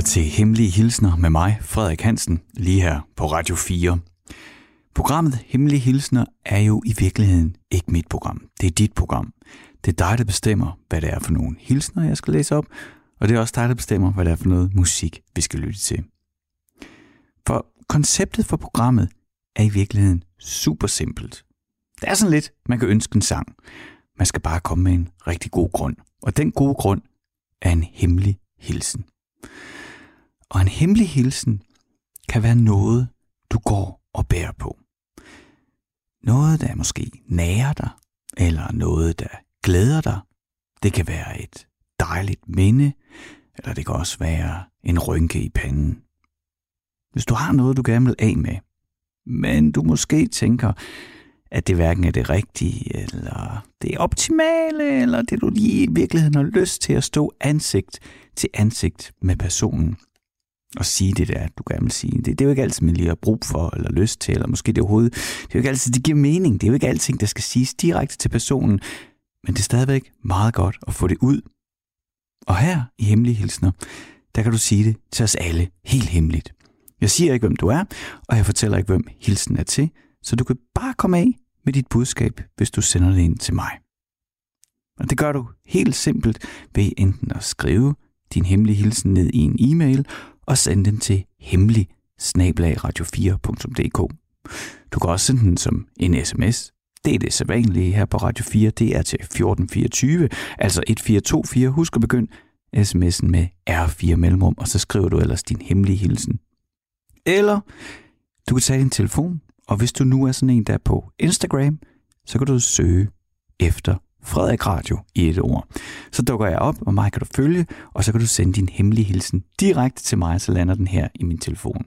til Hemmelige Hilsner med mig, Frederik Hansen, lige her på Radio 4. Programmet Hemmelige Hilsner er jo i virkeligheden ikke mit program. Det er dit program. Det er dig, der bestemmer, hvad det er for nogle hilsner, jeg skal læse op, og det er også dig, der bestemmer, hvad det er for noget musik, vi skal lytte til. For konceptet for programmet er i virkeligheden super simpelt. Det er sådan lidt, man kan ønske en sang. Man skal bare komme med en rigtig god grund. Og den gode grund er en hemmelig hilsen. Og en hemmelig hilsen kan være noget, du går og bærer på. Noget, der måske nærer dig, eller noget, der glæder dig. Det kan være et dejligt minde, eller det kan også være en rynke i panden. Hvis du har noget, du gerne vil af med, men du måske tænker, at det hverken er det rigtige, eller det optimale, eller det du lige i virkeligheden har lyst til at stå ansigt til ansigt med personen og sige det der, du gerne vil sige. Det er jo ikke altid, man lige har brug for, eller lyst til, eller måske det overhovedet. Det er jo ikke altid, det giver mening. Det er jo ikke alting, der skal siges direkte til personen, men det er stadigvæk meget godt at få det ud. Og her i Hemmelige Hilsner, der kan du sige det til os alle helt hemmeligt. Jeg siger ikke, hvem du er, og jeg fortæller ikke, hvem hilsen er til, så du kan bare komme af med dit budskab, hvis du sender det ind til mig. Og det gør du helt simpelt ved enten at skrive din hemmelige hilsen ned i en e-mail og sende den til hemmelig@radio4.dk. Du kan også sende den som en sms. Det er det sædvanlige her på Radio 4. Det er til 1424, altså 1424. Husk at begynde sms'en med R4 mellemrum, og så skriver du ellers din hemmelige hilsen. Eller du kan tage din telefon, og hvis du nu er sådan en, der er på Instagram, så kan du søge efter Frederik Radio i et ord. Så dukker jeg op, og mig kan du følge, og så kan du sende din hemmelige hilsen direkte til mig, så lander den her i min telefon.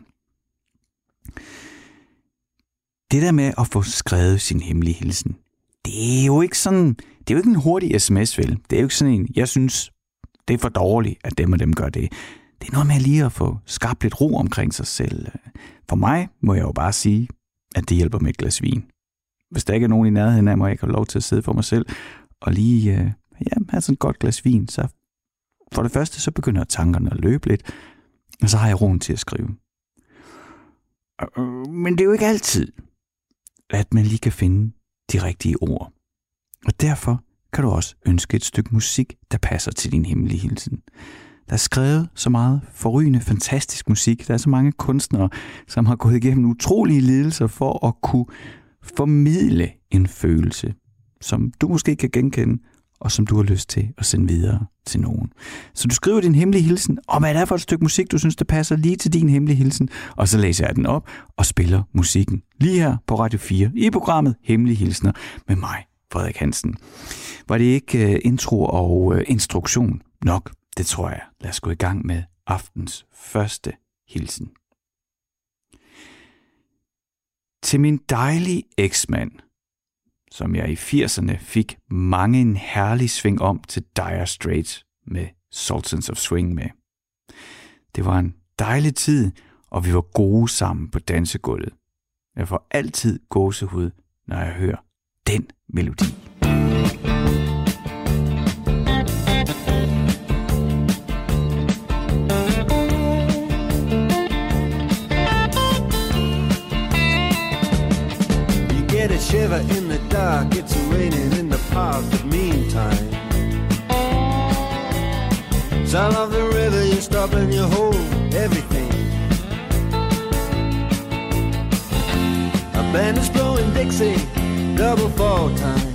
Det der med at få skrevet sin hemmelige hilsen, det er jo ikke sådan, det er jo ikke en hurtig sms, vel? Det er jo ikke sådan en, jeg synes, det er for dårligt, at dem og dem gør det. Det er noget med lige at få skabt lidt ro omkring sig selv. For mig må jeg jo bare sige, at det hjælper med et glas vin. Hvis der ikke er nogen i nærheden af mig, jeg kan have lov til at sidde for mig selv og lige have sådan et godt glas vin, så for det første, så begynder tankerne at løbe lidt, og så har jeg roen til at skrive. Men det er jo ikke altid, at man lige kan finde de rigtige ord. Og derfor kan du også ønske et stykke musik, der passer til din hemmelige hilsen. Der er skrevet så meget forrygende, fantastisk musik. Der er så mange kunstnere, som har gået igennem utrolige lidelser for at kunne formidle en følelse, som du måske kan genkende, og som du har lyst til at sende videre til nogen. Så du skriver din hemmelige hilsen, og hvad er det for et stykke musik, du synes, der passer lige til din hemmelige hilsen, og så læser jeg den op og spiller musikken lige her på Radio 4 i programmet Hemmelige Hilsner med mig, Frederik Hansen. Var det ikke intro og instruktion nok? Det tror jeg. Lad os gå i gang med aftens første hilsen. Til min dejlige eksmand, som jeg i 80'erne fik mange en herlig sving om til Dire Straits med Sultans of Swing med. Det var en dejlig tid, og vi var gode sammen på dansegulvet. Jeg får altid gåsehud, når jeg hører den melodi. A shiver in the dark, it's raining in the park, but meantime sound of the river, you stop and you hold everything. A band is blowing Dixie, double fall time.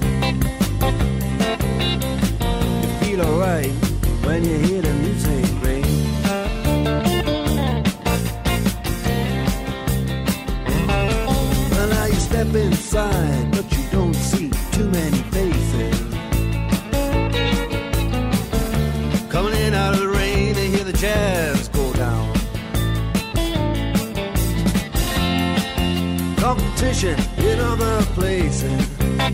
You feel alright when you hear the music ring. Step inside, but you don't see too many faces. Coming in out of the rain to hear the jazz go down. Competition in other places,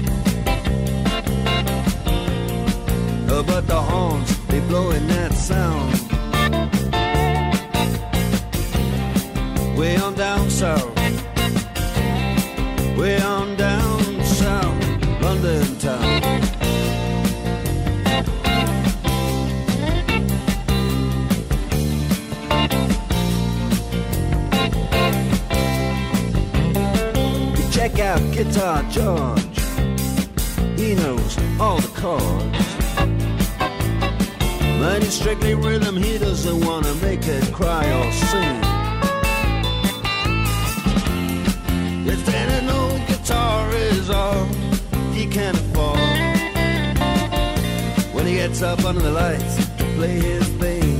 but the horns, they blowing that sound. Way on down south, way on down south, London town. Check out Guitar George. He knows all the chords. But it's strictly rhythm, he doesn't want to make it cry or sing. If then an old guitar is all he can afford, when he gets up under the lights to play his thing.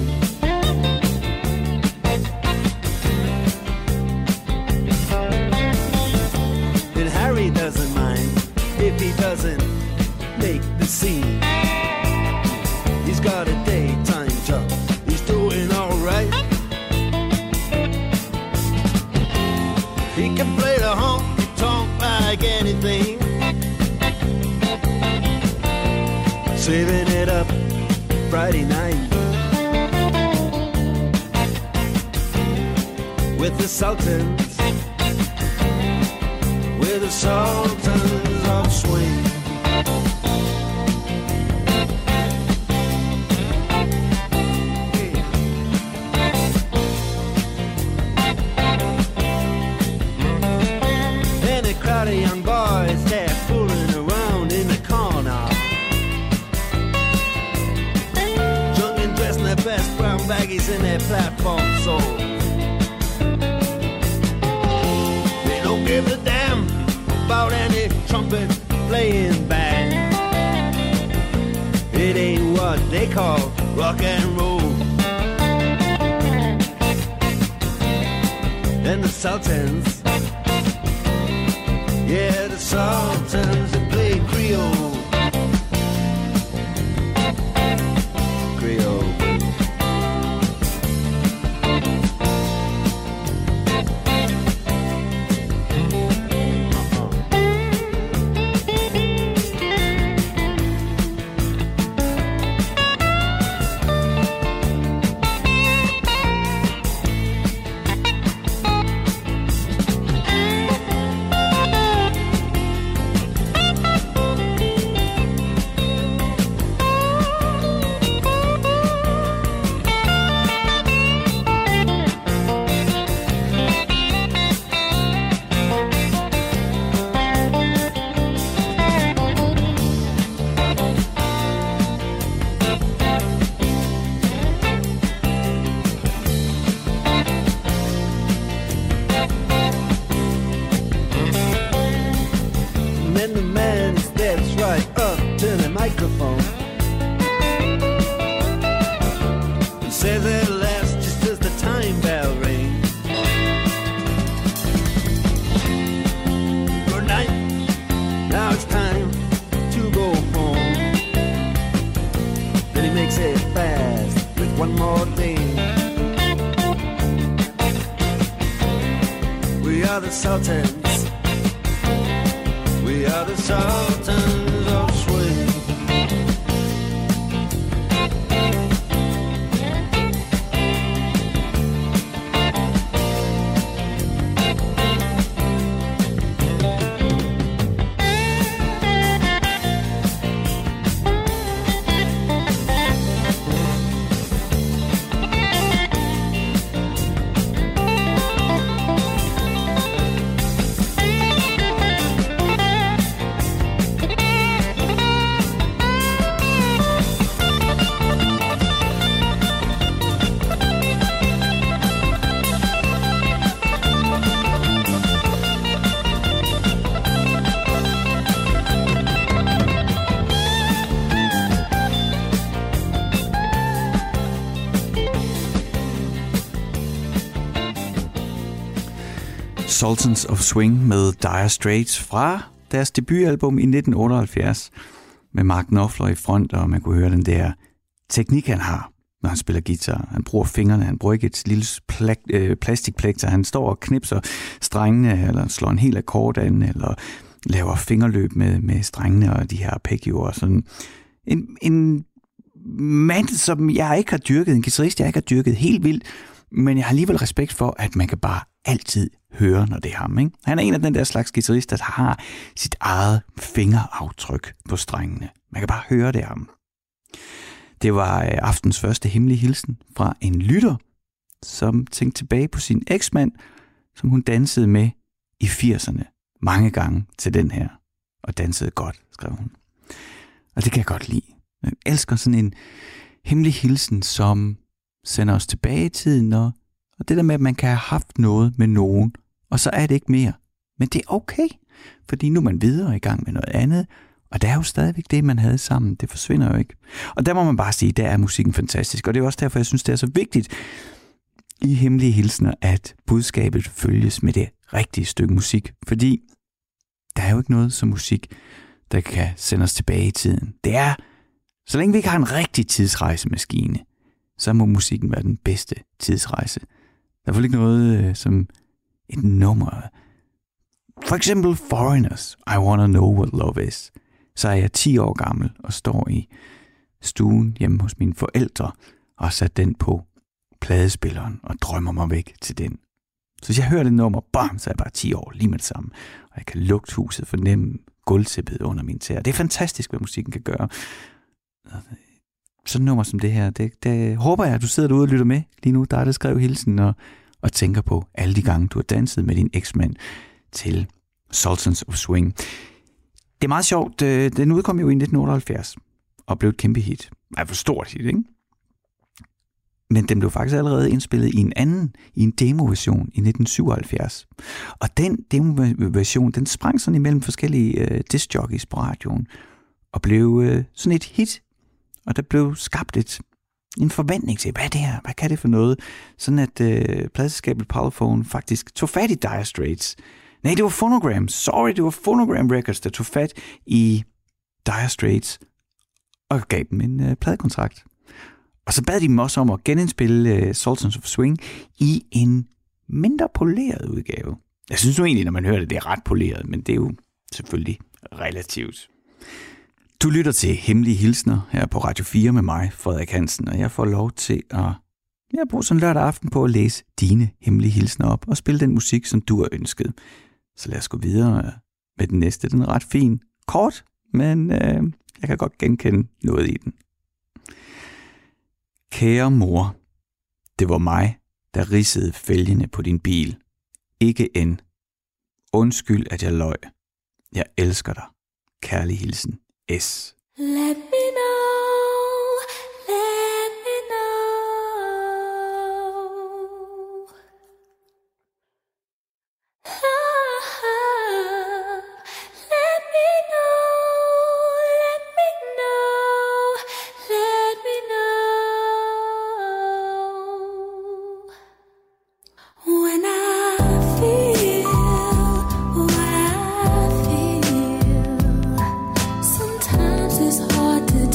And Harry doesn't mind if he doesn't make the scene. He's got a daytime job, he's doing alright. He can play the honky-tonk like anything, saving it up Friday night with the Sultans, with the Sultans of Swing. Crowd of young boys, they're fooling around in the corner, drunk and dressed in their best brown baggies in their platform soles. They don't give a damn about any trumpet playing band. It ain't what they call rock and roll. And the Sultans, yeah, the Sultans that play Creole. Creole. Sultans of Swing med Dire Straits fra deres debutalbum i 1978 med Mark Knopfler i front, og man kunne høre den der teknik, han har, når han spiller guitar. Han bruger fingrene, han bruger ikke et lille plastikplekter, han står og knipser strengene, eller slår en hel akkord an, eller laver fingerløb med strengene og de her arpeggioer. Sådan en mand, som jeg ikke har dyrket, en guitarist, jeg ikke har dyrket helt vildt, men jeg har alligevel respekt for, at man kan bare altid høre, når det er ham. Ikke? Han er en af den der slags guitarist, der har sit eget fingeraftryk på strengene. Man kan bare høre det af ham. Det var aftens første hemmelige hilsen fra en lytter, som tænkte tilbage på sin eksmand, som hun dansede med i 80'erne. mange gange til den her, og dansede godt, skrev hun. Og det kan jeg godt lide. Jeg elsker sådan en hemmelig hilsen, som sender os tilbage i tiden, og det der med, at man kan have haft noget med nogen, og så er det ikke mere. Men det er okay, fordi nu er man videre i gang med noget andet, og det er jo stadigvæk det, man havde sammen. Det forsvinder jo ikke. Og der må man bare sige, der er musikken fantastisk, og det er også derfor, jeg synes, det er så vigtigt i hemmelige hilsner, at budskabet følges med det rigtige stykke musik, fordi der er jo ikke noget som musik, der kan sende os tilbage i tiden. Det er, så længe vi ikke har en rigtig tidsrejsemaskine, så må musikken være den bedste tidsrejse. Der er ikke noget som et nummer. For eksempel Foreigners, I Wanna Know What Love Is. Så er jeg 10 år gammel og står i stuen hjemme hos mine forældre og har sat den på pladespilleren og drømmer mig væk til den. Så hvis jeg hører det nummer, bam, så er jeg bare 10 år lige med det samme. Og jeg kan lugte huset, fornemme gulvtæppet under mine tæer. Det er fantastisk, hvad musikken kan gøre. Sådan et nummer som det her, det håber jeg, at du sidder derude og lytter med lige nu. Der er det skrev hilsen og tænker på alle de gange, du har danset med din eksmand til Sultans of Swing. Det er meget sjovt. Den udkom jo i 1978 og blev et kæmpe hit. For stort hit, ikke? Men den blev faktisk allerede indspillet i en demoversion i 1977. Og den demoversion, den sprang sådan imellem forskellige discjockeys på radioen og blev sådan et hit. Og der blev skabt en forventning til, hvad er det her? Hvad kan det for noget? Sådan at pladeselskabet Parlophone faktisk tog fat i Dire Straits. Nej, det var Phonogram. Det var Phonogram Records, der tog fat i Dire Straits og gav dem en pladekontrakt. Og så bad de dem også om at genindspille Sultans of Swing i en mindre poleret udgave. Jeg synes nu egentlig, når man hører det er ret poleret, men det er jo selvfølgelig relativt. Du lytter til Hemmelige Hilsner her på Radio 4 med mig, Frederik Hansen, og jeg får lov til at bruge sådan en lørdag aften på at læse dine hemmelige hilsner op og spille den musik, som du har ønsket. Så lad os gå videre med den næste. Den er ret fin. Kort, men jeg kan godt genkende noget i den. Kære mor, det var mig, der ridsede fælgene på din bil. Ikke en. Undskyld, at jeg løj. Jeg elsker dig. Kærlig hilsen. S. Let me know, let me know. Let me know, let me know, let me know. When I feel what I feel, sometimes it's hard to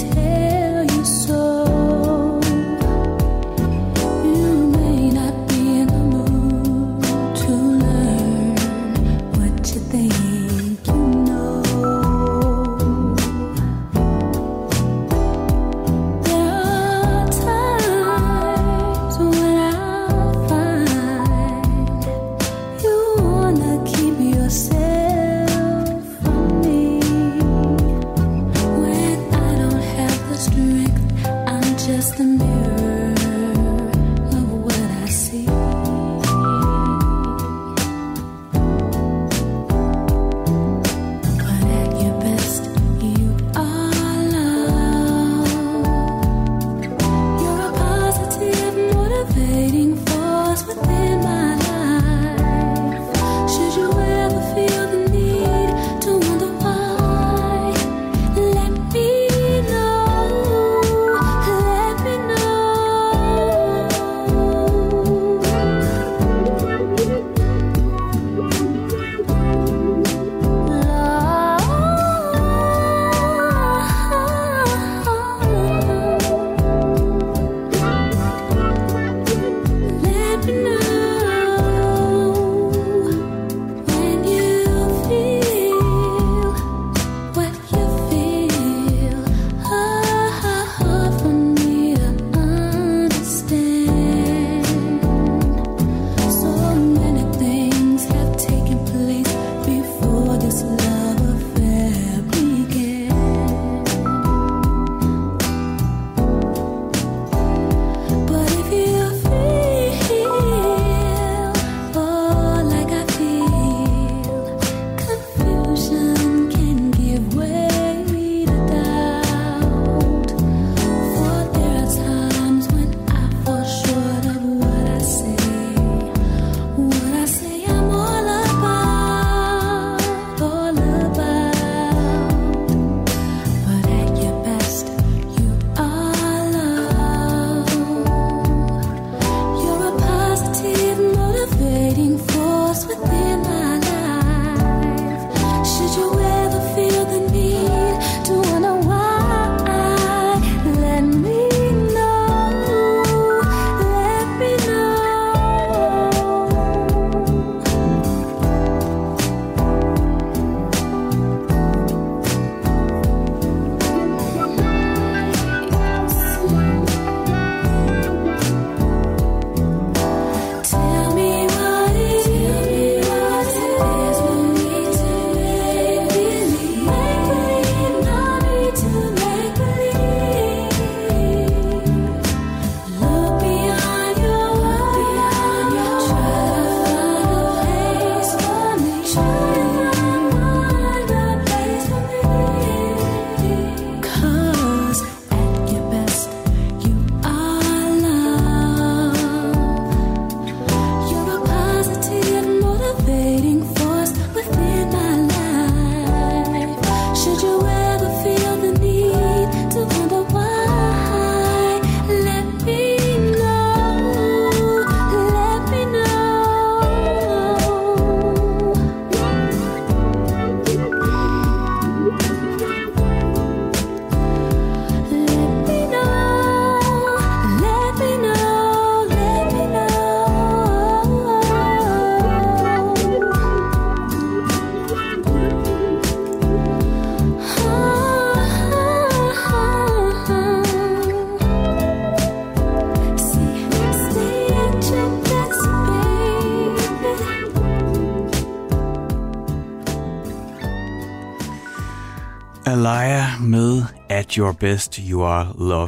Alaya med At Your Best You Are Love,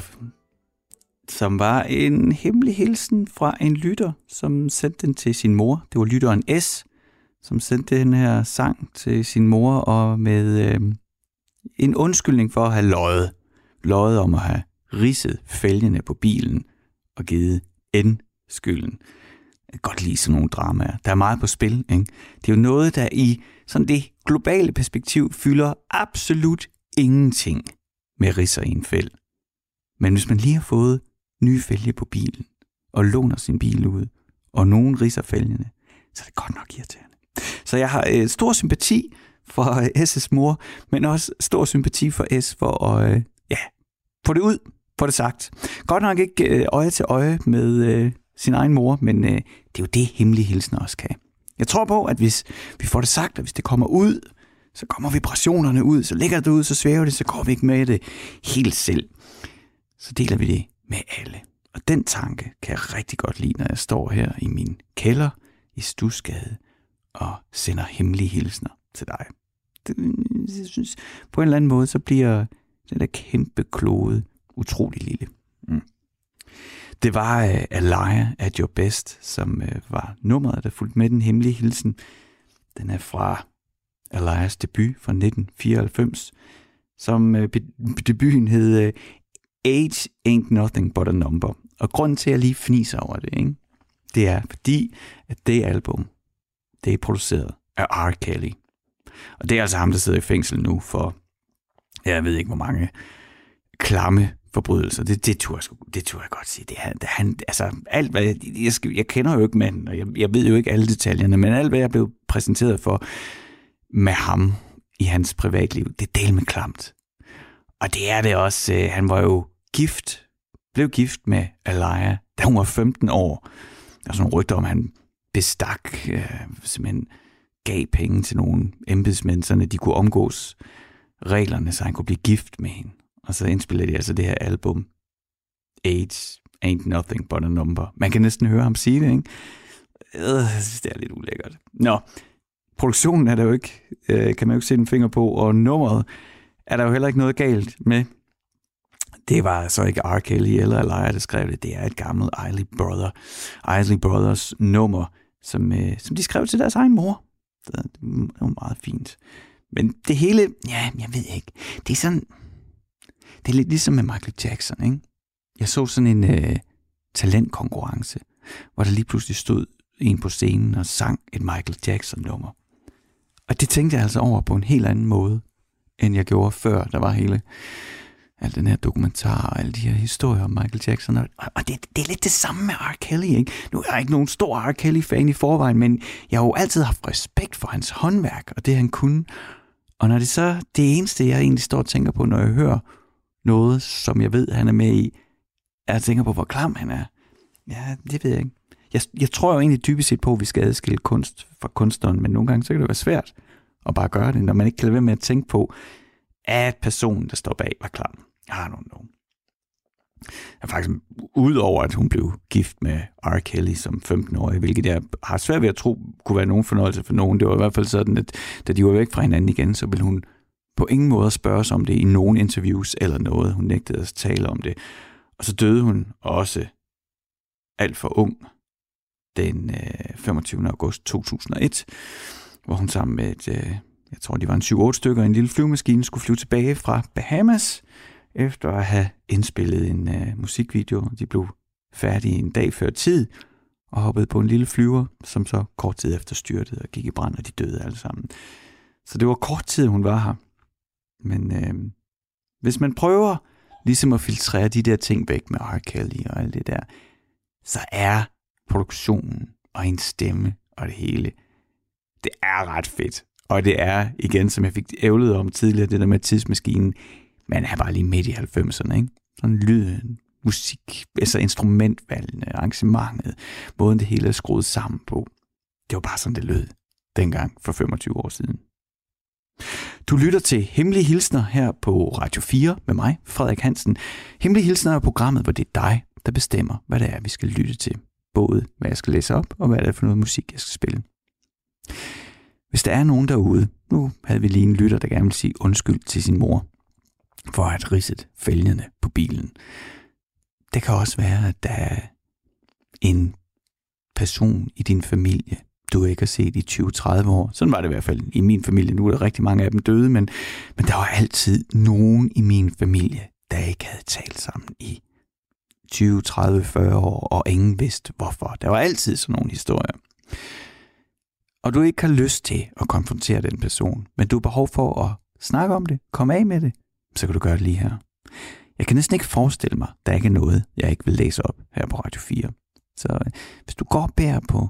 som var en hemmelig hilsen fra en lytter, som sendte den til sin mor. Det var lytteren S, som sendte den her sang til sin mor, og med en undskyldning for at have løjet om at have ridset fælgene på bilen og givet skylden. Jeg kan godt lide sådan nogle dramaer. Der er meget på spil, ikke? Det er jo noget, der i sådan det globale perspektiv fylder absolut ingenting med ridser i en fæld. Men hvis man lige har fået nye fælge på bilen, og låner sin bil ud, og nogen ridser fælgene, så er det godt nok irriterende. Så jeg har stor sympati for S' mor, men også stor sympati for S for at få det ud, få det sagt. Godt nok ikke øje til øje med sin egen mor, men det er jo det, hemmelige hilsner også kan. Jeg tror på, at hvis vi får det sagt, og hvis det kommer ud, så kommer vibrationerne ud, så ligger det ud, så svæver det, så går vi ikke med det helt selv. Så deler vi det med alle. Og den tanke kan jeg rigtig godt lide, når jeg står her i min kælder i Studsgade og sender hemmelige hilsner til dig. Jeg synes, på en eller anden måde, så bliver den der kæmpe klode utrolig lille. Det var Alaya At Your Best, som var nummeret, der fulgte med den hemmelige hilsen. Den er fra Alayas debut fra 1994, som debuten hed Age Ain't Nothing But A Number. Og grunden til, at jeg lige fniser over det, ikke? Det er fordi, at det album, det er produceret af R. Kelly. Og det er altså ham, der sidder i fængsel nu for, jeg ved ikke hvor mange klamme forbrydelser. Det turde jeg godt sige. Det er han, altså alt hvad jeg kender jo ikke manden, og jeg ved jo ikke alle detaljerne, men alt hvad jeg blev præsenteret for med ham i hans privatliv, det er del med klamt. Og det er det også. Han var jo blev gift med Alaya, da hun var 15 år. Der er sådan nogle rygter om, han bestak, simpelthen gav penge til nogle embedsmænd, så de kunne omgås reglerne, så han kunne blive gift med hende. Og så indspillede de altså det her album, Age Ain't Nothing But A Number. Man kan næsten høre ham sige det, ikke? Jeg synes, det er lidt ulækkert. Nå, produktionen er der jo ikke, kan man jo ikke sætte en finger på, og nummeret er der jo heller ikke noget galt med. Det var så ikke R. Kelly eller Alaya, der skrev det. Det er et gammelt Isley Brothers nummer, som de skrev til deres egen mor. Det var meget fint. Men det hele, ja, jeg ved ikke. Det er sådan, det er lidt ligesom med Michael Jackson, ikke? Jeg så sådan en talentkonkurrence, hvor der lige pludselig stod en på scenen og sang et Michael Jackson-nummer. Og det tænkte jeg altså over på en helt anden måde, end jeg gjorde før. Der var al den her dokumentar og alle de her historier om Michael Jackson. Og det er lidt det samme med R. Kelly, ikke? Nu er jeg ikke nogen stor R. Kelly-fan i forvejen, men jeg har jo altid haft respekt for hans håndværk og det, han kunne. Og når det så det eneste, jeg egentlig står og tænker på, når jeg hører noget, som jeg ved, han er med i, jeg tænker på, hvor klam han er. Ja, det ved jeg ikke. Jeg tror jo egentlig dybest set på, at vi skal adskille kunst fra kunstneren, men nogle gange så kan det være svært at bare gøre det, når man ikke kan lade være med at tænke på, at personen, der står bag, var klam. I don't know. Jeg faktisk, udover at hun blev gift med R. Kelly som 15-årig, hvilket jeg har svært ved at tro, kunne være nogen fornøjelse for nogen. Det var i hvert fald sådan, at da de var væk fra hinanden igen, så ville hun på ingen måde spørges om det i nogen interviews eller noget. Hun nægtede at tale om det. Og så døde hun også alt for ung den 25. august 2001, hvor hun sammen med jeg tror de var en 7-8 stykker i en lille flyvemaskine, skulle flyve tilbage fra Bahamas, efter at have indspillet en musikvideo. De blev færdige en dag før tid, og hoppede på en lille flyver, som så kort tid efter styrtede og gik i brand, og de døde alle sammen. Så det var kort tid, hun var her. Men hvis man prøver ligesom at filtrere de der ting væk med R. Kelly og alt det der, så er produktionen og en stemme og det hele, det er ret fedt. Og det er, igen, som jeg fik ævlet om tidligere, det der med tidsmaskinen, man er bare lige midt i 90'erne, ikke? Sådan lyden, musik, altså instrumentvalgene, arrangementet, måden det hele er skruet sammen på. Det var bare sådan, det lød dengang for 25 år siden. Du lytter til Hemmelige Hilsner her på Radio 4 med mig, Frederik Hansen. Hemmelige Hilsner er programmet, hvor det er dig, der bestemmer, hvad det er, vi skal lytte til. Både hvad jeg skal læse op, og hvad det er for noget musik, jeg skal spille. Hvis der er nogen derude, nu havde vi lige en lytter, der gerne vil sige undskyld til sin mor for at have ridset fælgene på bilen. Det kan også være, at der er en person i din familie, du ikke har set i 20-30 år. Sådan var det i hvert fald i min familie. Nu er der rigtig mange af dem døde, men der var altid nogen i min familie, der ikke havde talt sammen i 20, 30, 40 år, og ingen vidste hvorfor. Der var altid sådan nogle historier. Og du ikke har lyst til at konfrontere den person, men du har behov for at snakke om det, komme af med det, så kan du gøre det lige her. Jeg kan næsten ikke forestille mig, der ikke er noget, jeg ikke vil læse op her på Radio 4. Så hvis du går og bærer på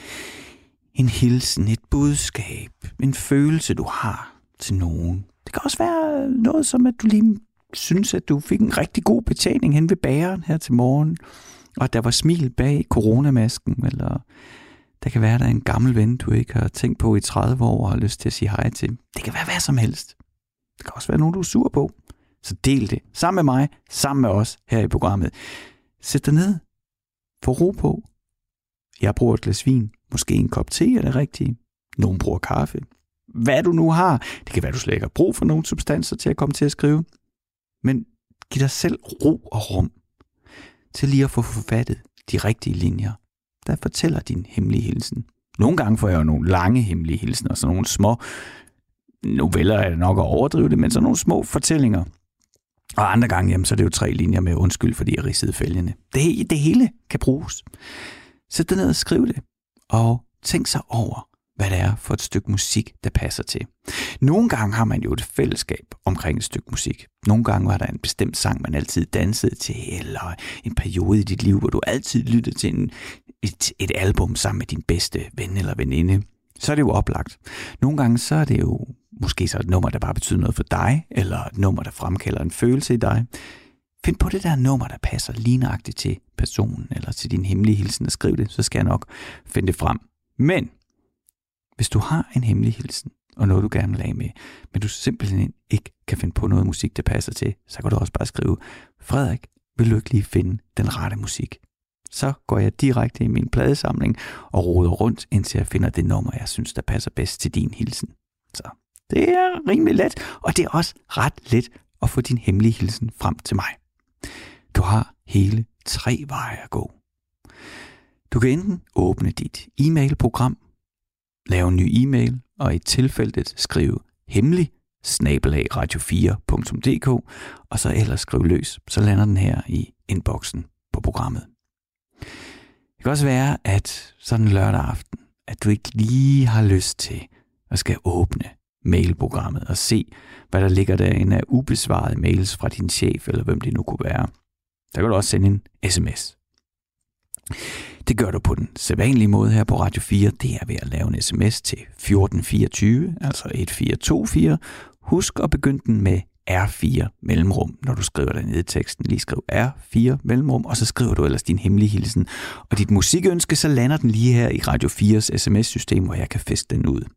en hilsen, et budskab, en følelse, du har til nogen. Det kan også være noget som, at du lige synes, at du fik en rigtig god betjening hen ved bageren her til morgen, og at der var smil bag coronamasken, eller der kan være, der er en gammel ven, du ikke har tænkt på i 30 år og har lyst til at sige hej til. Det kan være hvad som helst. Det kan også være nogen, du er sur på. Så del det sammen med mig, sammen med os her i programmet. Sæt dig ned. Få ro på. Jeg bruger et glas vin. Måske en kop te er det rigtige. Nogen bruger kaffe. Hvad du nu har. Det kan være, du slet ikke har brug for nogle substanser til at komme til at skrive. Men giv dig selv ro og rum til lige at få forfattet de rigtige linjer, der fortæller din hemmelige hilsen. Nogle gange får jeg jo nogle lange hemmelige hilsener, så nogle små noveller er nok at overdrive det, men så nogle små fortællinger. Og andre gange, jamen, så er det jo 3 linjer med undskyld, fordi jeg ridsede fælgene. Det hele kan bruges. Sæt dig ned og skriv det, og tænk sig over, hvad det er for et stykke musik, der passer til. Nogle gange har man jo et fællesskab omkring et stykke musik. Nogle gange var der en bestemt sang, man altid dansede til, eller en periode i dit liv, hvor du altid lyttede til et album sammen med din bedste ven eller veninde. Så er det jo oplagt. Nogle gange så er det jo måske så et nummer, der bare betyder noget for dig, eller et nummer, der fremkalder en følelse i dig. Find på det der nummer, der passer lige nøjagtigt til personen, eller til din hemmelige hilsen, og skriv det, så skal jeg nok finde det frem. Men hvis du har en hemmelig hilsen, og noget du gerne vil have med, men du simpelthen ikke kan finde på noget musik, der passer til, så kan du også bare skrive, Frederik, vil du ikke lige finde den rette musik? Så går jeg direkte i min pladesamling og roder rundt, indtil jeg finder det nummer, jeg synes, der passer bedst til din hilsen. Så det er rimelig let, og det er også ret let at få din hemmelige hilsen frem til mig. Du har hele 3 veje at gå. Du kan enten åbne dit e-mailprogram, lave en ny e-mail, og i tilfældet skrive hemmelig@radio4.dk, og så ellers skrive løs, så lander den her i inboxen på programmet. Det kan også være, at sådan en lørdag aften, at du ikke lige har lyst til at skal åbne mailprogrammet og se, hvad der ligger derinde af ubesvarede mails fra din chef, eller hvem det nu kunne være. Der kan du også sende en sms. Det gør du på den sædvanlige måde her på Radio 4. Det er ved at lave en sms til 1424, altså 1424. Husk at begynde den med R4 mellemrum, når du skriver der nede i teksten. Lige skriv R4 mellemrum, og så skriver du ellers din hemmelige hilsen. Og dit musikønske, så lander den lige her i Radio 4's sms-system, hvor jeg kan feste den ud.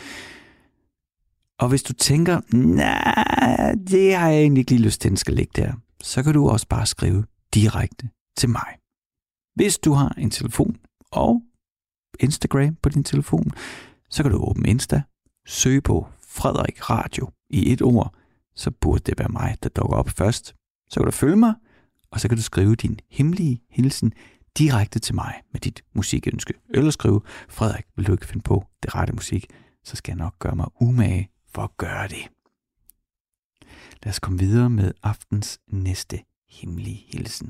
Og hvis du tænker, nej, det har jeg egentlig ikke lige lyst til, den skal ligge der, så kan du også bare skrive direkte til mig. Hvis du har en telefon og Instagram på din telefon, så kan du åbne Insta, søge på Frederik Radio i et ord, så burde det være mig, der dukker op først. Så kan du følge mig, og så kan du skrive din hemmelige hilsen direkte til mig med dit musikønske. Eller skrive, Frederik, vil du ikke finde på det rette musik, så skal jeg nok gøre mig umage for at gøre det. Lad os komme videre med aftens næste hemmelige hilsen.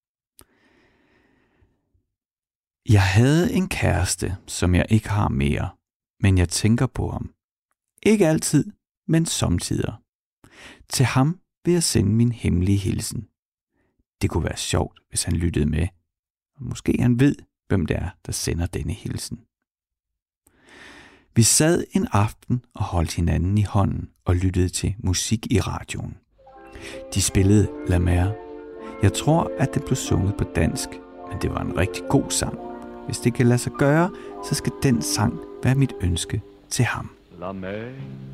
Jeg havde en kæreste, som jeg ikke har mere, men jeg tænker på ham. Ikke altid, men sommetider. Til ham vil jeg sende min hemmelige hilsen. Det kunne være sjovt, hvis han lyttede med. Og måske han ved, hvem det er, der sender denne hilsen. Vi sad en aften og holdt hinanden i hånden og lyttede til musik i radioen. De spillede La Mer. Jeg tror, at det blev sunget på dansk, men det var en rigtig god sang. Hvis det kan lade sig gøre, så skal den sang være mit ønske til ham. La mer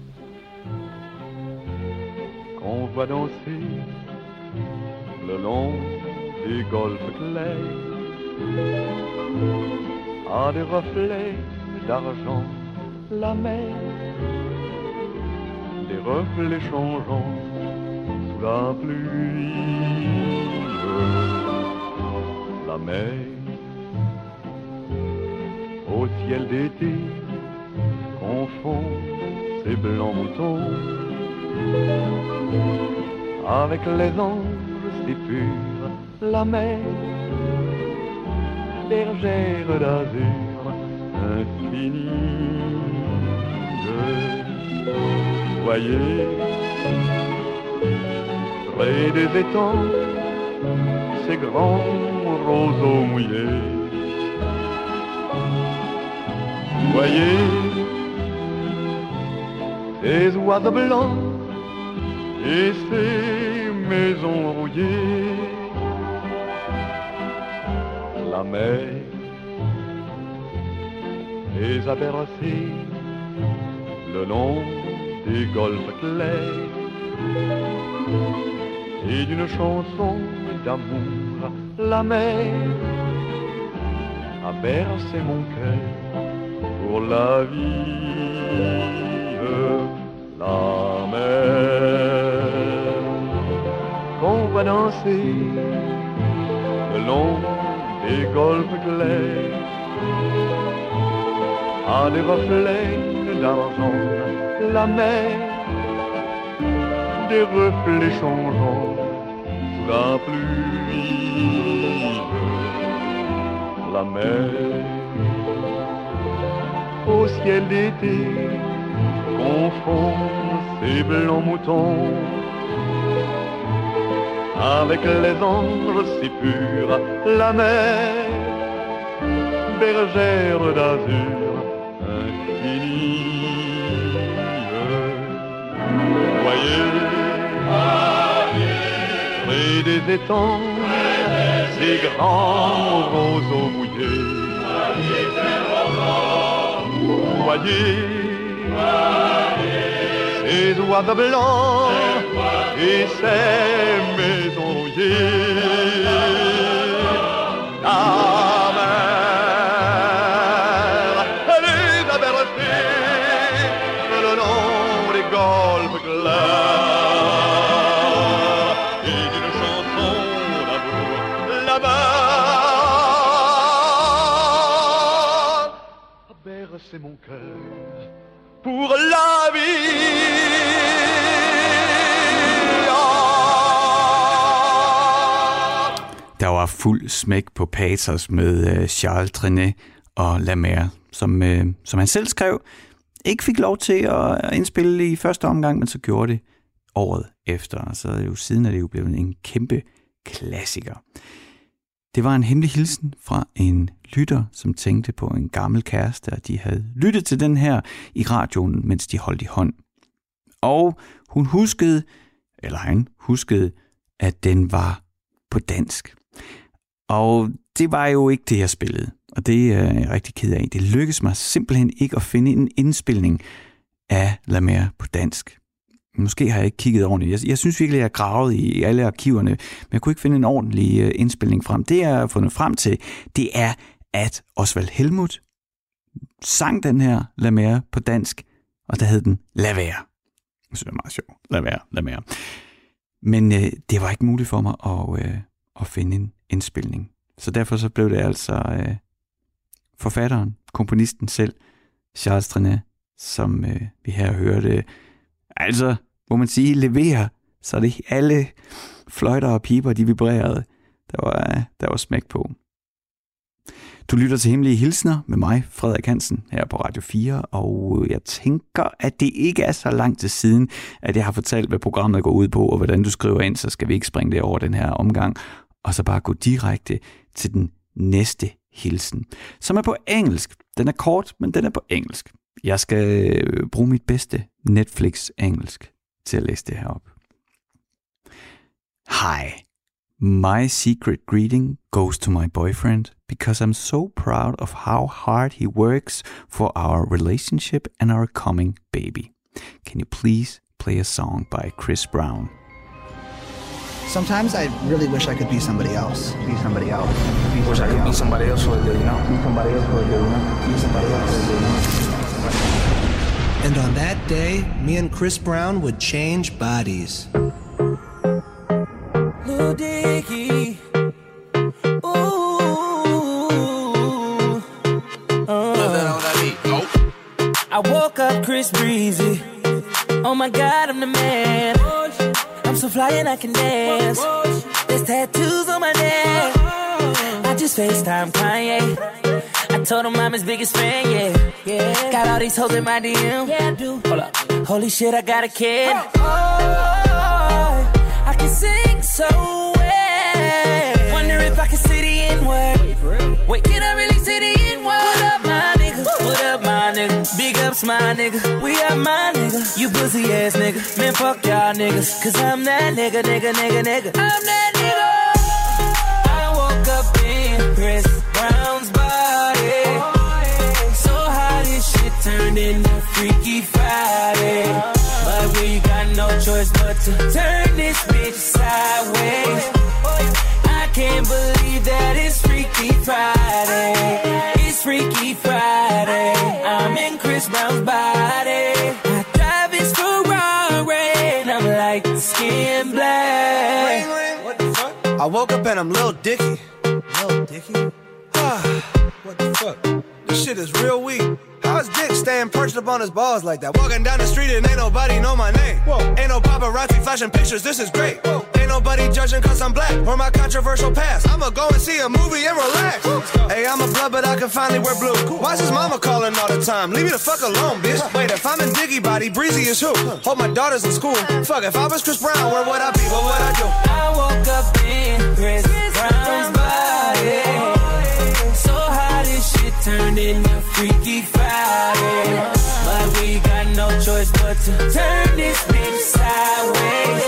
qu'on voit danser le long du golfe clair a des reflets d'argent la mer, des reflets changeants sous la pluie. La mer, au ciel d'été, confond ses blancs moutons avec les anges si purs. La mer, bergère d'azur infinie. Voyez, près des étangs, ces grands roseaux mouillés. Voyez, ces oiseaux blancs et ces maisons rouillées. La mer les a bercés le long des golfes clairs et d'une chanson d'amour. La mer a bercé mon cœur pour la vie. La mer qu'on va danser le long des golfes clairs a des reflets d'argent. La mer, des reflets changeants sous la pluie. La mer, au ciel d'été, confond ses blancs moutons avec les anges si purs. La mer, bergère d'azur infinie. Voyez, près des étangs, ces grands roseaux mouillés. Voyez, ces oiseaux blancs et ces maisons rouillées. La mer, elle les a bercés le long des golfes clairs et d'une chanson d'amour. La mer a bercé mon cœur pour la vie. Der var fuld smæk på Pathos med Charles Trenet og La Mer, som han selv skrev. Ikke fik lov til at indspille i første omgang, men så gjorde det året efter. Og så jo siden er det jo blevet en kæmpe klassiker. Det var en hemmelig hilsen fra en lytter, som tænkte på en gammel kæreste, og de havde lyttet til den her i radioen, mens de holdt i hånd. Og hun huskede, eller han huskede, at den var på dansk. Og det var jo ikke det, jeg spillede. Og det er jeg rigtig ked af. Det lykkedes mig simpelthen ikke at finde en indspilning af La Mer på dansk. Måske har jeg ikke kigget ordentligt. Jeg synes virkelig, at jeg har gravet i alle arkiverne, men jeg kunne ikke finde en ordentlig indspilning frem. Det, jeg har fundet frem til, det er, at Osvald Helmuth sang den her La Mer på dansk, og der hed den La Være. Jeg synes, det er meget sjovt. La Være, La Mer. Men det var ikke muligt for mig at finde en indspilning. Så derfor så blev det altså forfatteren, komponisten selv, Charles Trenet, som vi her hørte, altså, må man sige, levere, så det alle fløjter og piber, de vibrerede. Der var smæk på. Du lytter til Hemmelige Hilsner med mig, Frederik Hansen, her på Radio 4, og jeg tænker, at det ikke er så lang tid siden, at jeg har fortalt, hvad programmet går ud på, og hvordan du skriver ind, så skal vi ikke springe det over den her omgang, og så bare gå direkte til den næste hilsen, som er på engelsk. Den er kort, men den er på engelsk. Jeg skal bruge mit bedste Netflix-engelsk til at læse det her op. Hi. My secret greeting goes to my boyfriend because I'm so proud of how hard he works for our relationship and our coming baby. Can you please play a song by Chris Brown? Sometimes I really wish I could be somebody else. Be somebody else. Wish I could be somebody else for a day, you know? Be somebody else for a day, you know? Be somebody else for a day, you know? And on that day, me and Chris Brown would change bodies. Lil Dicky. I woke up Chris Breezy. Oh my God, I'm the man. I'm so fly and I can dance. There's tattoos on my neck. I just FaceTime Kanye. I told him I'm his biggest fan, yeah. Got all these hoes in my DM. Yeah, I do. Hold up. Holy shit, I got a kid. Oh, I can sing so well. Wonder if I can see the N-word. Wait, can I really see the N-word? What up, my nigga? What up, my nigga? Big ups, my nigga. We are my nigga. You pussy ass nigga. Man, fuck y'all niggas. Cause I'm that nigga. I'm that nigga. I woke up in Chris Brown's body. So how this shit turned into Freaky Friday. But we got no choice but to turn this bitch sideways. I can't believe that it's Freaky Friday. It's Freaky Friday. I'm in Chris Brown's body. I drive his Ferrari and I'm like skin black. Ring, ring. What the fuck? I woke up and I'm Lil Dicky. Lil Dicky? What the fuck? This shit is real weak. How's Dick staying perched up on his balls like that? Walking down the street and ain't nobody know my name. Whoa. Ain't no paparazzi flashing pictures, this is great. Whoa. Ain't nobody judging cause I'm black or my controversial past. I'ma go and see a movie and relax. Hey, I'm a blood but I can finally wear blue. Why's his mama calling all the time? Leave me the fuck alone, bitch. Wait, if I'm in Diggy body, Breezy is who? Hope my daughter's in school. Fuck, if I was Chris Brown, where would I be? What would I do? I woke up in Chris Brown's body. So how this shit turned into Freaky Friday. But we got no choice but to turn this bitch sideways.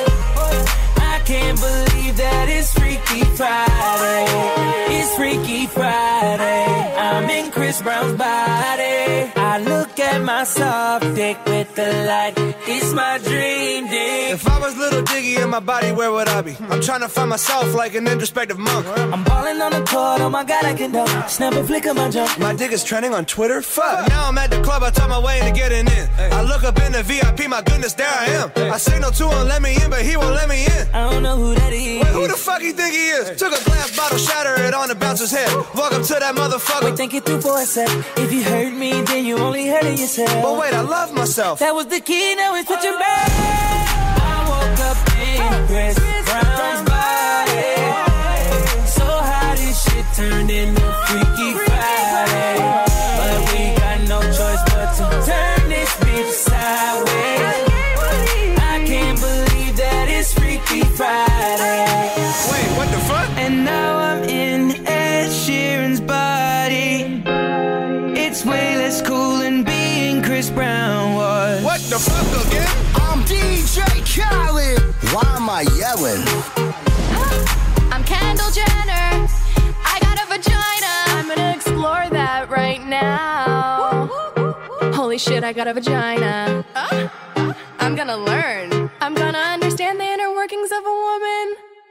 I can't believe that it's Freaky Friday. It's Freaky Friday. I'm in Chris Brown's body. I look at my soft dick with the light. It's my dream dick. If I was Little Diggy in my body, where would I be? I'm trying to find myself like an introspective monk. I'm balling on the court, oh my God, I can dunk. Snap a flick of my jump. My dick is trending on Twitter, fuck. Now I'm at the club, I talk my way into getting in. I look up in the VIP, my goodness, there I am. I signal to him, let me in, but he won't let me in. I don't know who that is. Wait, who the fuck you think he is? Took a glass bottle, shatter it on the bouncer's head. Walk up to that motherfucker. Wait, think it through for a sec. If you hurt me, then you only hurting yourself. But wait, I love myself. That was the key, now it's switching back. I woke up in Chris Brown's body. So how this shit turned into Freaky Friday. But we got no choice but to turn this bitch sideways. I can't believe that it's Freaky Friday. Wait, what the fuck? And now I'm in Ed Sheeran's body. It's way less cool than being Chris Brown was. What the fuck again? I'm DJ Khaled. Why am I yelling? I'm Kendall Jenner. I got a vagina. I'm gonna explore that right now. Holy shit, I got a vagina. I'm gonna learn. I'm gonna understand the inner workings of a woman.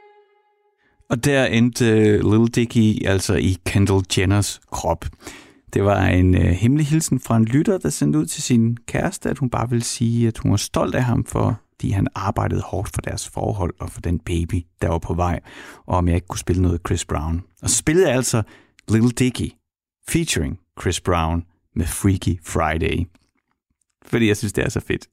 Og der endte Lil Dicky altså i Kendall Jenners krop. Det var en hemmelig hilsen fra en lytter, der sendte ud til sin kæreste, at hun bare ville sige, at hun var stolt af ham, fordi han arbejdede hårdt for deres forhold og for den baby, der var på vej, og om jeg ikke kunne spille noget Chris Brown. Og så spillede jeg altså Lil Dicky featuring Chris Brown med Freaky Friday, fordi jeg synes, det er så fedt.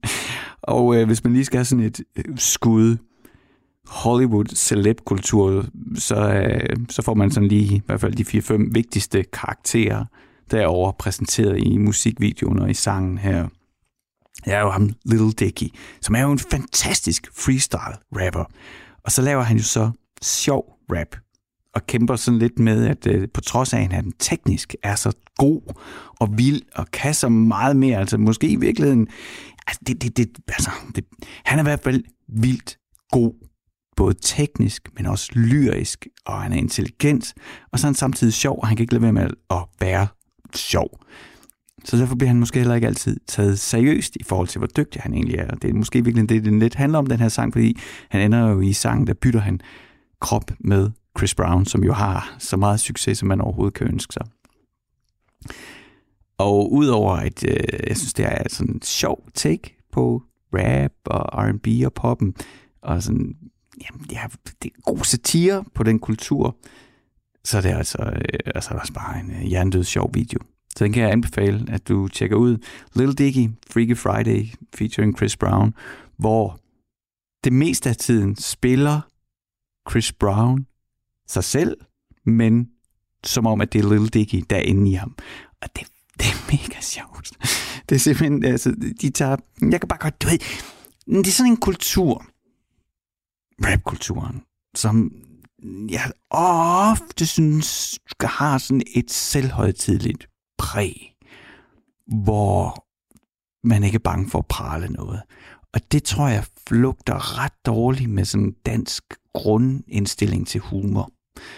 Og hvis man lige skal have sådan et skud Hollywood celeb-kultur, så får man sådan lige i hvert fald de 4-5 vigtigste karakterer derovre præsenteret i musikvideoen og i sangen her. Jeg er jo ham Lil Dicky, som er jo en fantastisk freestyle-rapper. Og så laver han jo så sjov rap og kæmper sådan lidt med, at på trods af, at han teknisk er så god og vild og kan så meget mere, altså måske i virkeligheden, altså han er i hvert fald vildt god, både teknisk, men også lyrisk, og han er intelligent, og så er han samtidig sjov, og han kan ikke lade være med at være sjov. Så derfor bliver han måske heller ikke altid taget seriøst i forhold til, hvor dygtig han egentlig er. Det er måske virkelig det lidt handler om den her sang, fordi han ender jo i sangen, der bytter han krop med Chris Brown, som jo har så meget succes, som man overhovedet kan ønske sig. Og udover at jeg synes, det er sådan en sjov take på rap og R&B og poppen, og sådan, jamen, det er god satire på den kultur, så er det altså også bare en hjernedød sjov video. Så den kan jeg anbefale, at du tjekker ud. Lil Dicky, Freaky Friday, featuring Chris Brown, hvor det meste af tiden spiller Chris Brown sig selv, men som om, at det er Lil Dicky, der er inde i ham. Og det er mega sjovt. Det er simpelthen, altså, jeg kan bare godt, du ved, det er sådan en kultur, rapkulturen, som jeg ofte synes har sådan et selvhøjtideligt præg, hvor man ikke er bange for at prale noget. Og det tror jeg flugter ret dårligt med sådan en dansk grundindstilling til humor.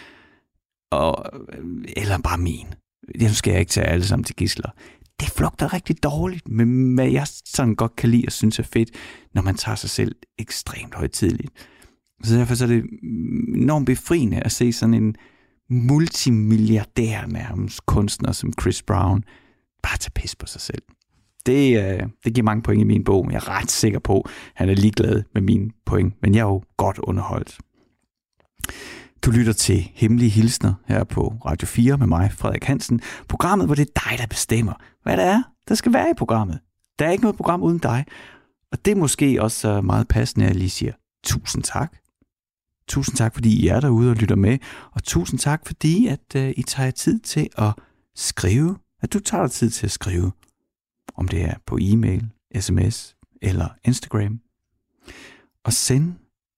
Eller bare min. Jeg skal jeg ikke tage alle sammen til gidsler. Det flugter rigtig dårligt med, hvad jeg sådan godt kan lide og synes er fedt, når man tager sig selv ekstremt højtideligt. Så derfor så er det enormt befriende at se sådan en multimilliardær nærmest kunstner som Chris Brown bare tage pis på sig selv. Det giver mange point i min bog, men jeg er ret sikker på, at han er ligeglad med mine point. Men jeg er jo godt underholdt. Du lytter til Hemmelige Hilsner her på Radio 4 med mig, Frederik Hansen. Programmet, hvor det er dig, der bestemmer, hvad det er, der skal være i programmet. Der er ikke noget program uden dig. Og det er måske også meget passende, at jeg lige siger tusind tak. Tusind tak, fordi I er derude og lytter med. Og tusind tak, fordi at I tager tid til at skrive. At du tager tid til at skrive. Om det er på e-mail, sms eller Instagram. Og send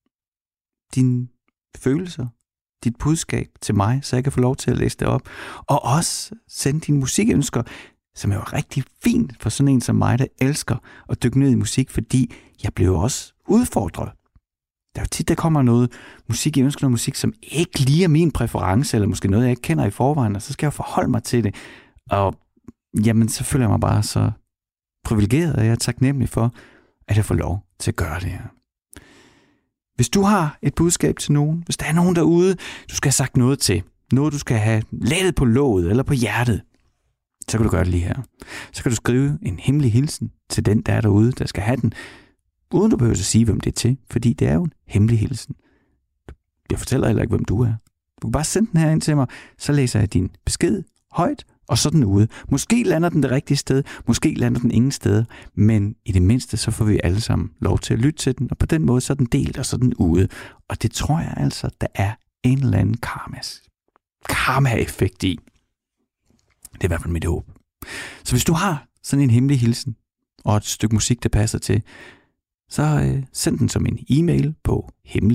dine følelser, dit budskab til mig, så jeg kan få lov til at læse det op. Og også send dine musikønsker, som er jo rigtig fint for sådan en som mig, der elsker at dykke ned i musik, fordi jeg bliver også udfordret. Der er jo tit, der kommer noget musik, jeg ønsker noget musik, som ikke lige er min præference, eller måske noget, jeg ikke kender i forvejen, og så skal jeg forholde mig til det. Og jamen, så føler jeg mig bare så privilegeret, og jeg er taknemmelig for, at jeg får lov til at gøre det her. Hvis du har et budskab til nogen, hvis der er nogen derude, du skal have sagt noget til, noget du skal have lettet på låget eller på hjertet, så kan du gøre det lige her. Så kan du skrive en hemmelig hilsen til den, der er derude, der skal have den, uden du behøver at sige, hvem det er til, fordi det er jo en hemmelig hilsen. Jeg fortæller heller ikke, hvem du er. Du kan bare sende den her ind til mig, så læser jeg din besked højt, og så den ude. Måske lander den det rigtige sted, måske lander den ingen steder, men i det mindste, så får vi alle sammen lov til at lytte til den, og på den måde, så er den delt, og så er den ude. Og det tror jeg altså, der er en eller anden karma-effekt i. Det er i hvert fald mit håb. Så hvis du har sådan en hemmelig hilsen, og et stykke musik, der passer til, så send den som en e-mail på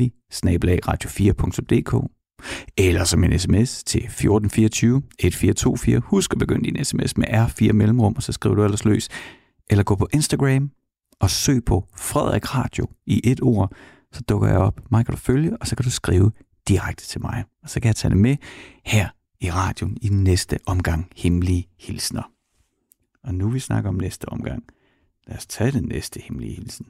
hemmelig@radio4.dk eller som en sms til 1424 1424. Husk at begynde din sms med R4 mellemrum, og så skriver du ellers løs. Eller gå på Instagram og søg på Frederik Radio i et ord, så dukker jeg op. Mig kan du følge, og så kan du skrive direkte til mig. Og så kan jeg tage det med her i radioen i den næste omgang hemmelige hilsner. Og nu vi snakker om næste omgang, lad os tage den næste hemmelige hilsen.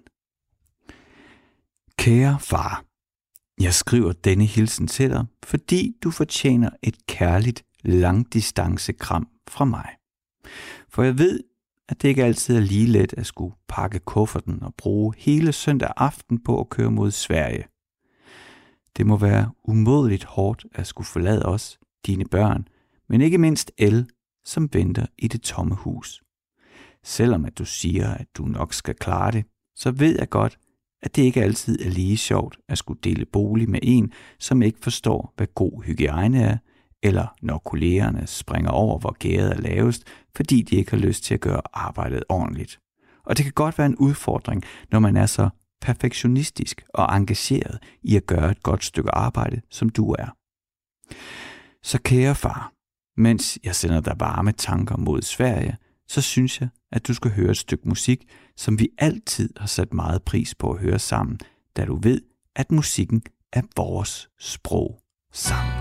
Kære far, jeg skriver denne hilsen til dig, fordi du fortjener et kærligt langdistancekram fra mig. For jeg ved, at det ikke altid er lige let at skulle pakke kufferten og bruge hele søndag aften på at køre mod Sverige. Det må være umådeligt hårdt at skulle forlade os, dine børn, men ikke mindst El, som venter i det tomme hus. Selvom at du siger, at du nok skal klare det, så ved jeg godt, at det ikke altid er lige sjovt at skulle dele bolig med en, som ikke forstår, hvad god hygiejne er, eller når kollegerne springer over, hvor gæret er lavest, fordi de ikke har lyst til at gøre arbejdet ordentligt. Og det kan godt være en udfordring, når man er så perfektionistisk og engageret i at gøre et godt stykke arbejde, som du er. Så kære far, mens jeg sender dig varme tanker mod Sverige, så synes jeg, at du skal høre et stykke musik, som vi altid har sat meget pris på at høre sammen, da du ved, at musikken er vores sprog sammen.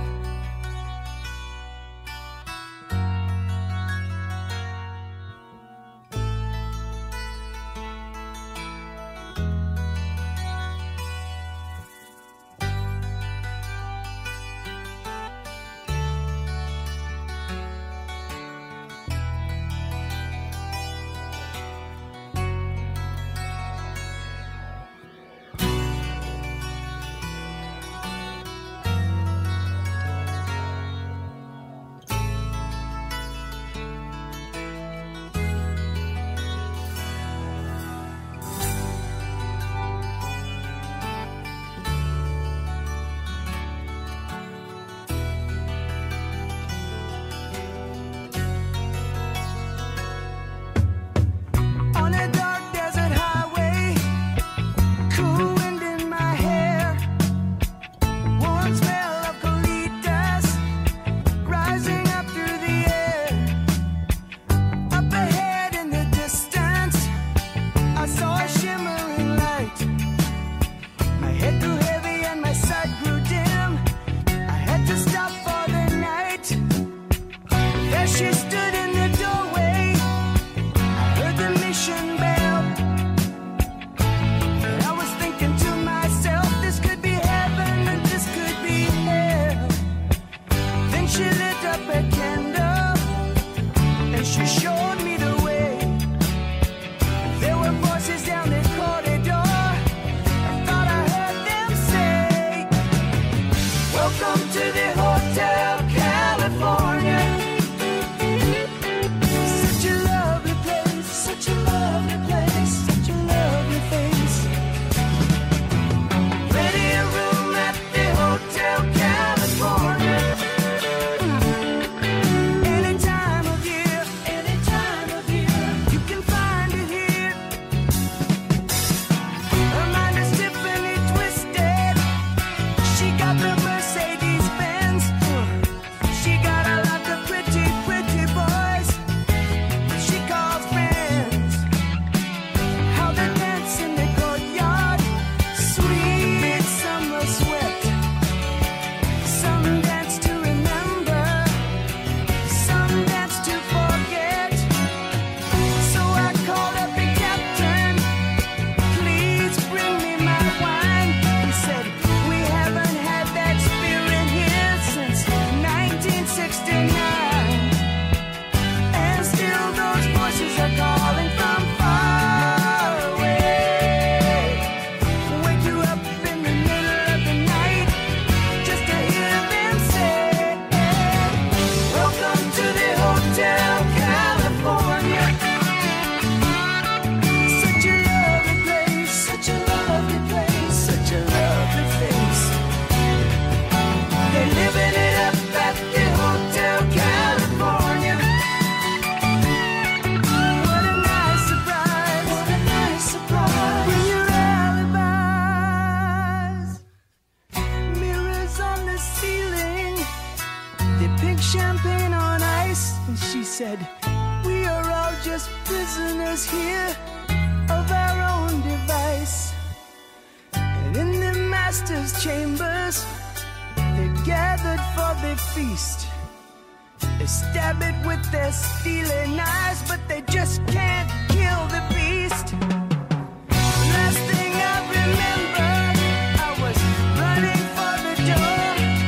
master's chambers. They're gathered for their feast. They stab it with their steely knives, but they just can't kill the beast. Last thing I remember, I was running for the door.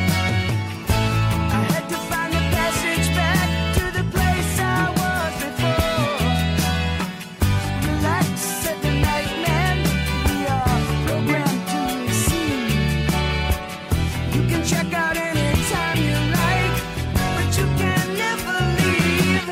I had to find the passage back to the place I was before. Relax at the night, man. We are programmed to receive. You can check out anytime you like, but you can never leave.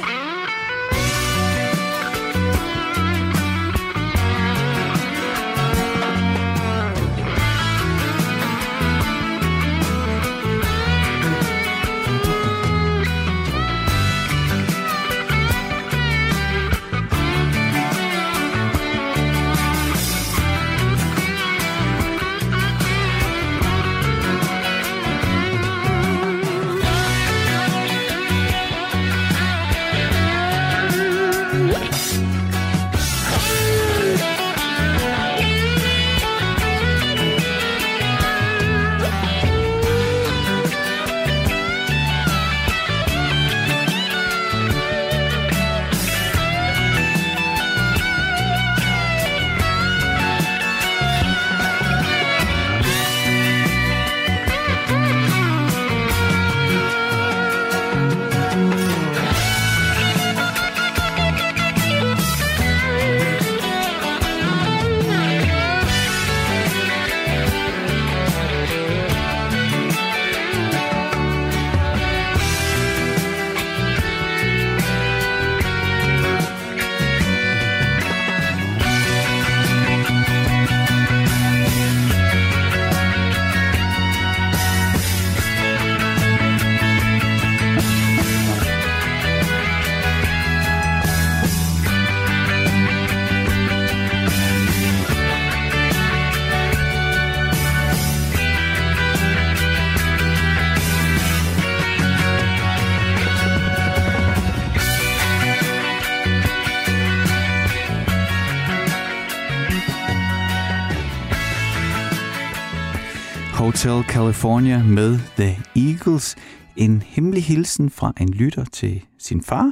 Hotel California med The Eagles. En hemmelig hilsen fra en lytter til sin far.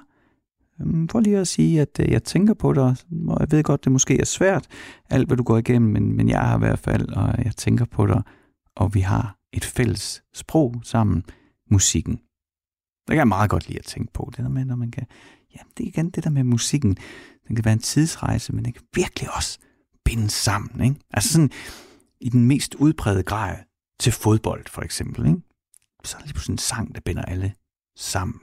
For lige at sige, at jeg tænker på dig, og jeg ved godt, det måske er svært, alt hvad du går igennem, men jeg er i hvert fald, og jeg tænker på dig, og vi har et fælles sprog sammen, musikken. Det kan jeg meget godt lide at tænke på, det der med, når man kan, ja, det er igen det der med musikken, den kan være en tidsrejse, men den kan virkelig også binde sammen, ikke? Altså sådan, i den mest udbredte grad til fodbold, for eksempel, ikke? Så er det lige pludselig en sang, der binder alle sammen.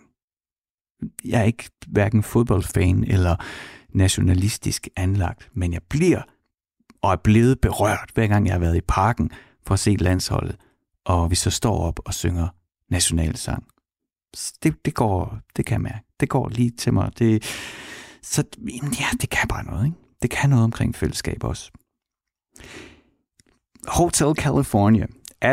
Jeg er ikke hverken fodboldfan eller nationalistisk anlagt, men jeg bliver og er blevet berørt, hver gang jeg har været i parken for at se landsholdet, og vi så står op og synger nationalsang. Det kan jeg mærke. Det går lige til mig. Så ja, det kan bare noget, ikke? Det kan noget omkring fællesskab også. Hotel California.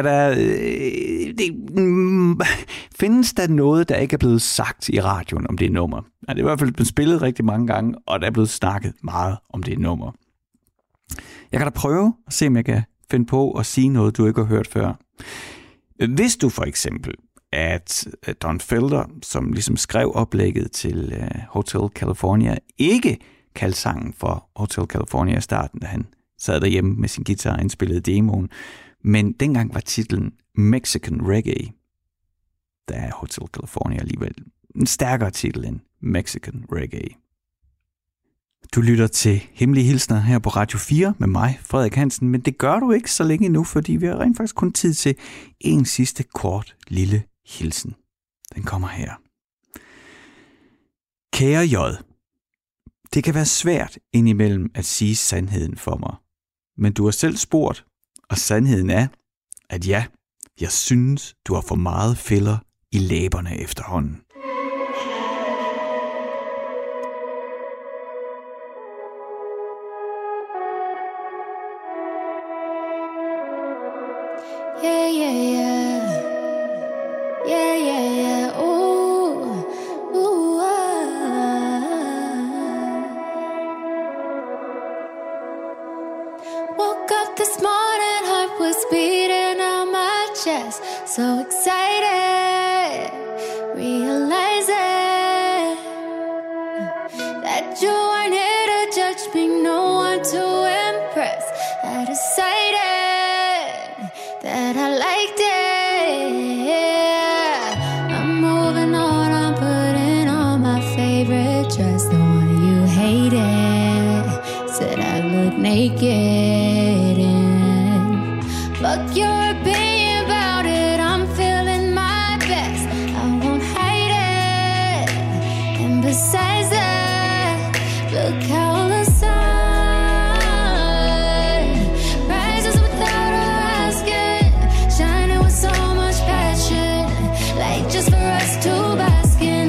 Findes der noget, der ikke er blevet sagt i radioen om det nummer? Det er i hvert fald blevet spillet rigtig mange gange, og der er blevet snakket meget om det nummer. Jeg kan da prøve at se, om jeg kan finde på at sige noget, du ikke har hørt før. Hvis du for eksempel, at Don Felder, som ligesom skrev oplægget til Hotel California, ikke kaldte sangen for Hotel California i starten, da han sad derhjemme med sin guitar og indspillede demoen, men dengang var titlen Mexican Reggae. Der er Hotel California alligevel en stærkere titel end Mexican Reggae. Du lytter til Hemmelige Hilsner her på Radio 4 med mig, Frederik Hansen, men det gør du ikke så længe nu, fordi vi har rent faktisk kun tid til en sidste kort lille hilsen. Den kommer her. Kære J, det kan være svært indimellem at sige sandheden for mig, men du har selv spurgt, og sandheden er, at ja, jeg synes, du har for meget filler i læberne efterhånden. Yeah, yeah, yeah. Yeah, yeah, yeah. Ooh, ooh, Woke up this morning, heart was beating. chest, so excited, realizing that you weren't here to judge me, no one to impress. I decided that I liked it. I'm moving on, I'm putting on my favorite dress, the one you hated. Said I look naked and fuck your opinion about it. I'm feeling my best, I won't hide it. And besides that, look how the sun rises without us asking, shining with so much passion, like just for us to bask in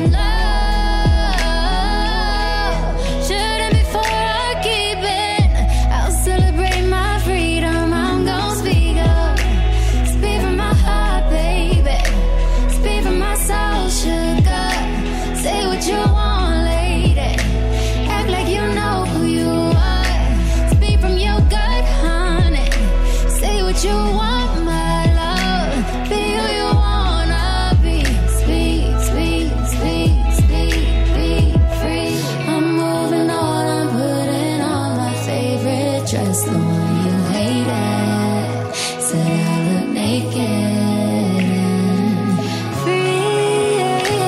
love. Shouldn't be for our keeping. I'll celebrate my freedom. I'm gonna speak up, speak from my heart, baby, speak from my soul, sugar. Say what you want, lady. Act like you know who you are. Speak from your gut, honey. Say what you want, my love. Be who you wanna be. Speak, speak, speak, speak, be free. I'm moving on, I'm putting on my favorite dress, the one you hated. Said I look naked and free.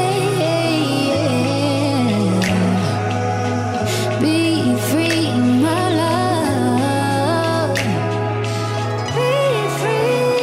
Be free, my love. Be free.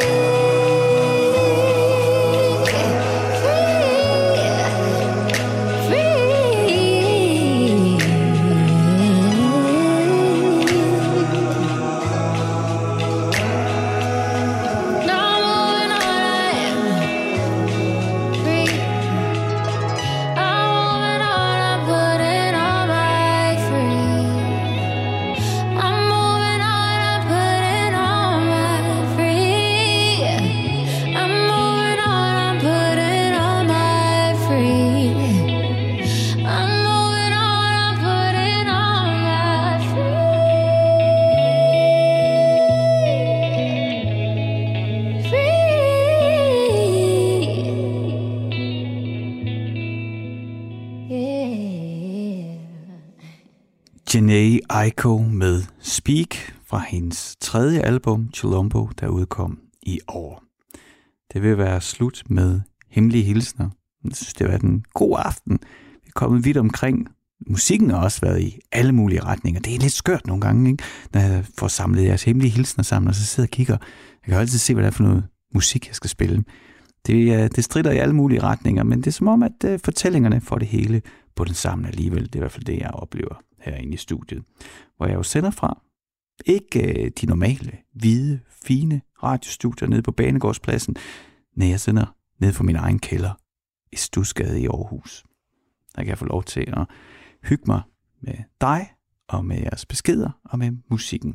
Jhené Aiko med Speak fra hendes tredje album, Chilombo, der udkom i år. Det vil være slut med hemmelige hilsner. Jeg synes, det har været en god aften. Vi er kommet vidt omkring. Musikken har også været i alle mulige retninger. Det er lidt skørt nogle gange, ikke? Når jeg får samlet jeres hemmelige hilsner sammen, og så sidder og kigger. Jeg kan altid se, hvad det er for noget musik, jeg skal spille. Det strider i alle mulige retninger, men det er som om, at fortællingerne får det hele på den samme alligevel. Det er i hvert fald det, jeg oplever herinde i studiet, hvor jeg jo sender fra. Ikke de normale, hvide, fine radiostudier nede på Banegårdspladsen. Nej, jeg sender ned fra min egen kælder i Studsgade i Aarhus. Der kan jeg få lov til at hygge mig med dig og med jeres beskeder og med musikken.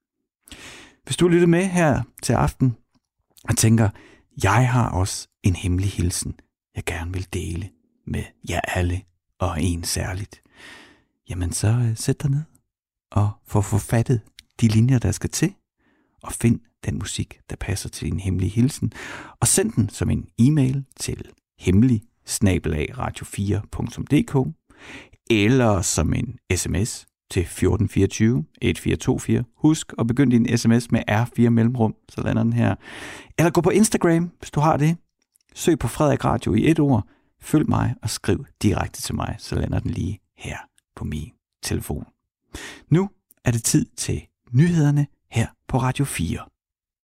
Hvis du lytter med her til aften og tænker, jeg har også en hemmelig hilsen, jeg gerne vil dele med jer alle og en særligt, jamen så sæt dig ned og få forfattet de linjer, der skal til, og find den musik, der passer til din hemmelige hilsen, og send den som en e-mail til hemmelig@radio4.dk eller som en sms til 1424 1424. Husk at begynde din sms med R4 mellemrum, så lander den her. Eller gå på Instagram, hvis du har det. Søg på Frederik Radio i et ord. Følg mig og skriv direkte til mig, så lander den lige her på min telefon. Nu er det tid til nyhederne her på Radio 4.